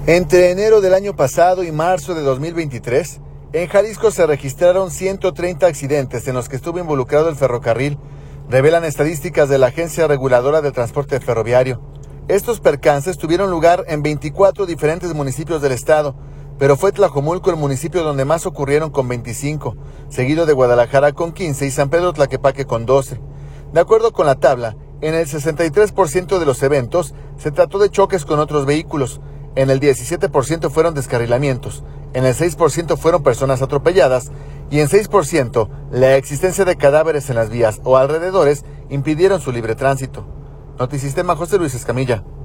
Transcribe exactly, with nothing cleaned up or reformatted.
Entre enero del año pasado y marzo de dos mil veintitrés, en Jalisco se registraron ciento treinta accidentes en los que estuvo involucrado el ferrocarril, revelan estadísticas de la Agencia Reguladora del Transporte Ferroviario. Estos percances tuvieron lugar en veinticuatro diferentes municipios del estado, pero fue Tlajomulco el municipio donde más ocurrieron con veinticinco, seguido de Guadalajara con quince y San Pedro Tlaquepaque con doce. De acuerdo con la tabla, en el sesenta y tres por ciento de los eventos se trató de choques con otros vehículos, en el diecisiete por ciento fueron descarrilamientos, en el seis por ciento fueron personas atropelladas y en seis por ciento la existencia de cadáveres en las vías o alrededores impidieron su libre tránsito. Notisistema, José Luis Escamilla.